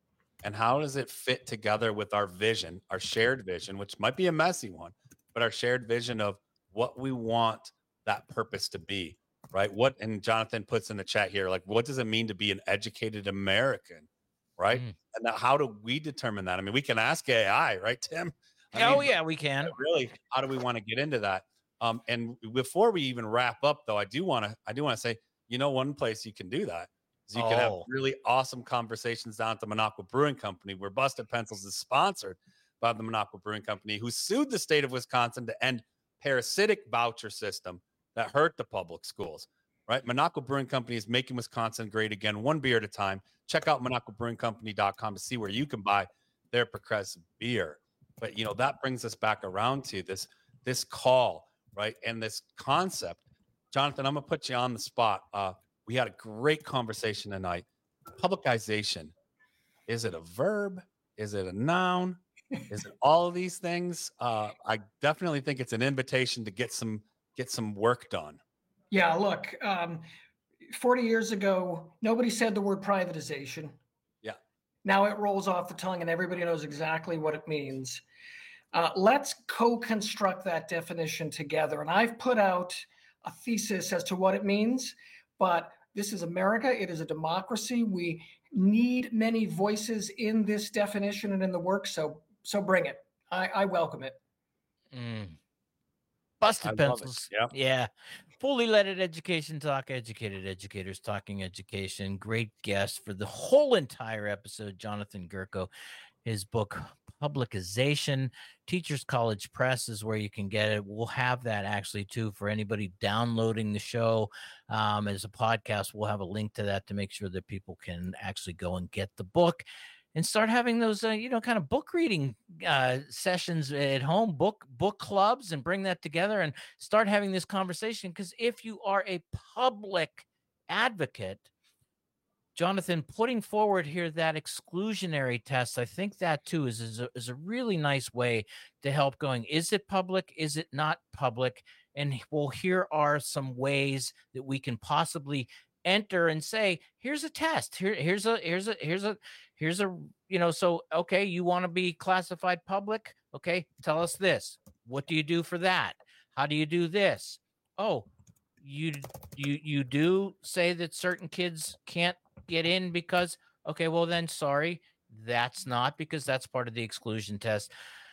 And how does it fit together with our vision, our shared vision, which might be a messy one, but our shared vision of what we want that purpose to be, right? What, and Jonathan puts in the chat here, like, what does it mean to be an educated American, right? Mm. And now how do we determine that? I mean, we can ask A I, right, Tim? I oh, mean, yeah, we can. Really, how do we want to get into that? Um, and before we even wrap up, though, I do want to, I do want to say, you know, one place you can do that is you oh. can have really awesome conversations down at the Minocqua Brewing Company, where Busted Pencils is sponsored by the Minocqua Brewing Company, who sued the state of Wisconsin to end parasitic voucher system that hurt the public schools, right? Minocqua Brewing Company is making Wisconsin great again, one beer at a time. Check out Minocqua Brewing Company dot com to see where you can buy their progressive beer. But, you know, that brings us back around to this, this call, right? And this concept. Jonathan, I'm going to put you on the spot. Uh, we had a great conversation tonight. Publicization. Is it a verb? Is it a noun? Is it all of these things? Uh, I definitely think it's an invitation to get some get some work done. Yeah, look, um, forty years ago, nobody said the word privatization. Yeah. Now it rolls off the tongue and everybody knows exactly what it means. Uh, let's co-construct that definition together. And I've put out a thesis as to what it means, but this is America. It is a democracy. We need many voices in this definition and in the work. So, so bring it. I, I welcome it. Mm. Busted Pencils. Yep. Yeah. Fully Loaded Education Talk, educated educators talking education. Great guest for the whole entire episode, Jonathan Gurko. His book, Publicization, Teachers College Press is where you can get it. We'll have that actually too for anybody downloading the show um, as a podcast. We'll have a link to that to make sure that people can actually go and get the book and start having those, uh, you know, kind of book reading uh, sessions at home, book book clubs, and bring that together and start having this conversation. Because if you are a public advocate, Jonathan, putting forward here that exclusionary test, I think that too is, is, a, is a really nice way to help going, is it public? Is it not public? And well, here are some ways that we can possibly enter and say, here's a test. Here, here's a, here's a, here's a, here's a, you know, so, okay, you want to be classified public? Okay, tell us this. What do you do for that? How do you do this? Oh, you, you, you do say that certain kids can't get in because, okay, well then, sorry, that's not, because that's part of the exclusion test.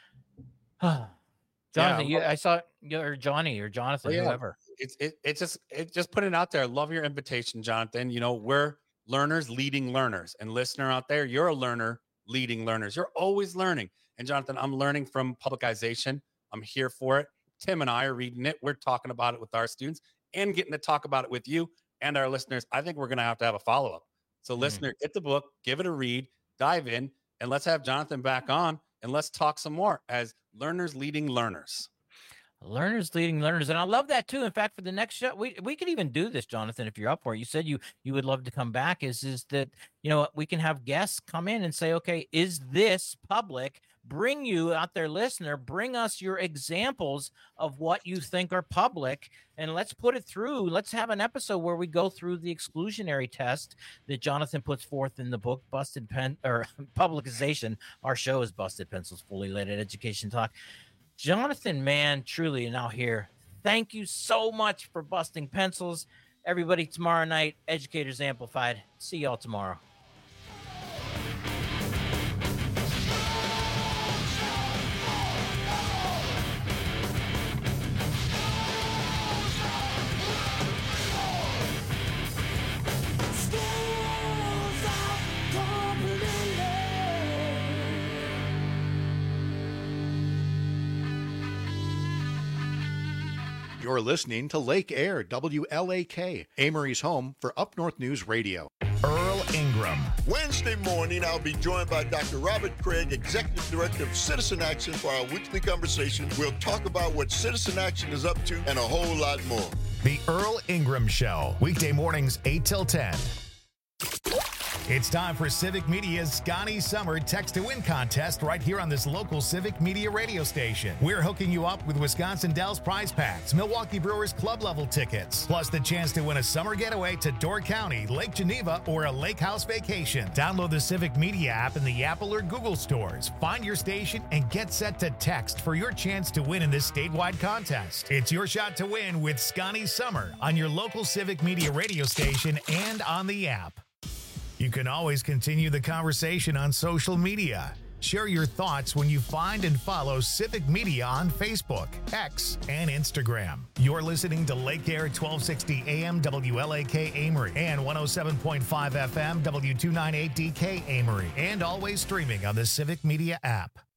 Jonathan, yeah, you, I saw you or Johnny or Jonathan, yeah, whoever. It's it, it just it just put it out there. I love your invitation, Jonathan. You know, we're learners leading learners, and listener out there, you're a learner leading learners. You're always learning. And Jonathan, I'm learning from Publicization. I'm here for it. Tim and I are reading it. We're talking about it with our students and getting to talk about it with you and our listeners. I think we're going to have to have a follow-up. So mm. listener, get the book, give it a read, dive in, and let's have Jonathan back on and let's talk some more as learners leading learners. Learners leading learners. And I love that too. In fact, for the next show, we, we could even do this, Jonathan, if you're up for it. You said you, you would love to come back is, is that, you know, we can have guests come in and say, okay, is this public? Bring you out there, listener, bring us your examples of what you think are public, and let's put it through. Let's have an episode where we go through the exclusionary test that Jonathan puts forth in the book, Busted Pen or Publicization. Our show is Busted Pencils, Fully Loaded Education Talk. Jonathan, man, truly, and now here, thank you so much for busting pencils. Everybody, tomorrow night, Educators Amplified. See y'all tomorrow. You're listening to Lake Air, W L A K, Amory's home for Up North News Radio. Earl Ingram. Wednesday morning, I'll be joined by Doctor Robert Craig, Executive Director of Citizen Action, for our weekly conversation. We'll talk about what Citizen Action is up to and a whole lot more. The Earl Ingram Show, weekday mornings eight till ten. It's time for Civic Media's Scotty Summer Text to Win contest right here on this local Civic Media radio station. We're hooking you up with Wisconsin Dells prize packs, Milwaukee Brewers club level tickets, plus the chance to win a summer getaway to Door County, Lake Geneva, or a lake house vacation. Download the Civic Media app in the Apple or Google stores. Find your station and get set to text for your chance to win in this statewide contest. It's your shot to win with Scotty Summer on your local Civic Media radio station and on the app. You can always continue the conversation on social media. Share your thoughts when you find and follow Civic Media on Facebook, X, and Instagram. You're listening to Lake Air twelve sixty A M W L A K Amory and one oh seven point five F M W two ninety-eight D K Amory, and always streaming on the Civic Media app.